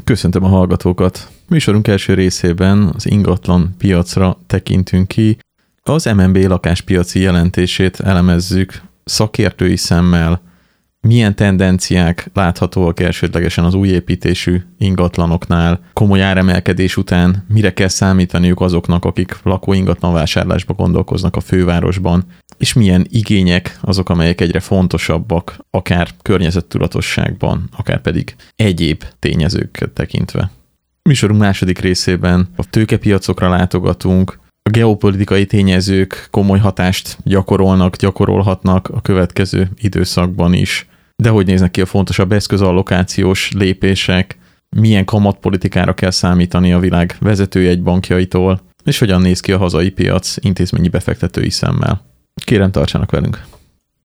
Köszöntöm a hallgatókat! Műsorunk első részében az ingatlan piacra tekintünk ki. Az MNB lakáspiaci jelentését elemezzük szakértői szemmel, milyen tendenciák láthatóak elsődlegesen az új építésű ingatlanoknál, komoly áremelkedés után mire kell számítaniuk azoknak, akik lakóingatlan vásárlásba gondolkoznak a fővárosban, és milyen igények azok, amelyek egyre fontosabbak, akár környezettudatosságban, akár pedig egyéb tényezőket tekintve. Műsorunk második részében a tőkepiacokra látogatunk, a geopolitikai tényezők komoly hatást gyakorolhatnak a következő időszakban is. De hogy néznek ki a fontosabb eszközallokációs lépések, milyen kamatpolitikára kell számítani a világ vezetőjegybankjaitól, és hogyan néz ki a hazai piac intézményi befektetői szemmel. Kérem, tartsanak velünk!